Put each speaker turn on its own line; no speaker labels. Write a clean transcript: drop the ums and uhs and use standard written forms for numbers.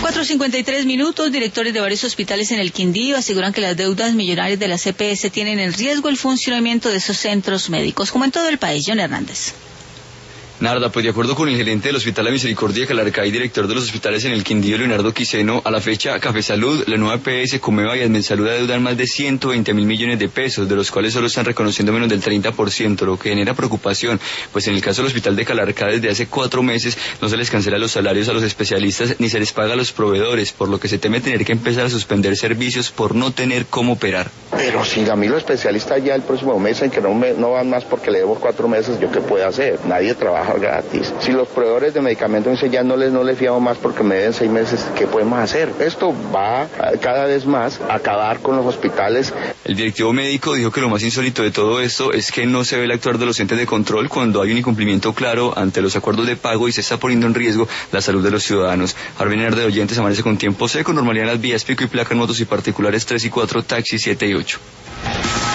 4:53, directores de varios hospitales en el Quindío aseguran que las deudas millonarias de la CPS tienen en riesgo el funcionamiento de esos centros médicos, como en todo el país. John Hernández.
Narda, pues de acuerdo con el gerente del Hospital La Misericordia de Calarcá y director de los hospitales en el Quindío, Leonardo Quiseno, a la fecha Café Salud, la nueva EPS, Comeva y Admensalud adeudan más de 120.000 millones de pesos, de los cuales solo están reconociendo menos del 30%, lo que genera preocupación, pues en el caso del Hospital de Calarcá desde hace 4 meses no se les cancela los salarios a los especialistas ni se les paga a los proveedores, por lo que se teme tener que empezar a suspender servicios por no tener cómo operar.
Pero si a mí los especialistas ya el próximo mes en que no van más porque le debo 4 meses, ¿yo qué puedo hacer? Nadie trabaja gratis. Si los proveedores de medicamentos dicen ya no les fiamos más porque me deben 6 meses, ¿qué podemos hacer? Esto va cada vez más a acabar con los hospitales.
El directivo médico dijo que lo más insólito de todo esto es que no se ve el actuar de los entes de control cuando hay un incumplimiento claro ante los acuerdos de pago y se está poniendo en riesgo la salud de los ciudadanos. Arvener de oyentes amanece con tiempo seco, normalidad en las vías, pico y placa en motos y particulares 3 y 4, taxi 7 y 8.